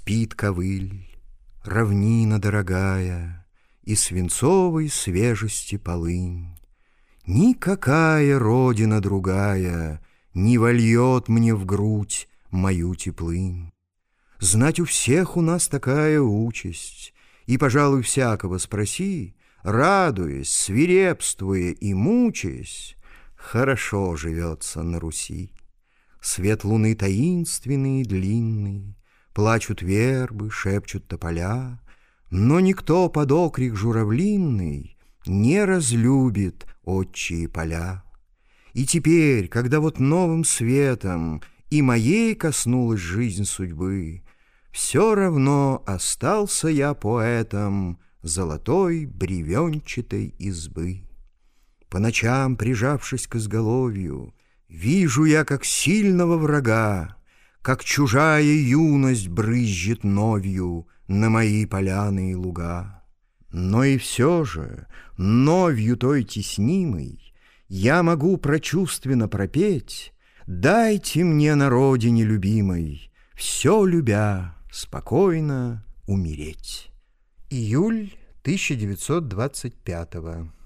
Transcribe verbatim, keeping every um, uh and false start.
Спит ковыль, равнина дорогая, И свинцовой свежести полынь. Никакая родина другая Не вольет мне в грудь мою теплынь. Знать, у всех у нас такая участь, И, пожалуй, всякого спроси, Радуясь, свирепствуя и мучаясь, Хорошо живется на Руси. Свет луны таинственный и длинный, Плачут вербы, шепчут тополя, Но никто под окрик журавлиный Не разлюбит отчие поля. И теперь, когда вот новым светом И моей коснулась жизнь судьбы, Все равно остался я поэтом Золотой бревенчатой избы. По ночам, прижавшись к изголовью, Вижу я, как сильного врага, Как чужая юность брызжет новью На мои поляны и луга. Но и все же, новью той теснимой, Я могу прочувственно пропеть: «Дайте мне на родине любимой, Все любя, спокойно умереть». Июль тысяча девятьсот двадцать пятого.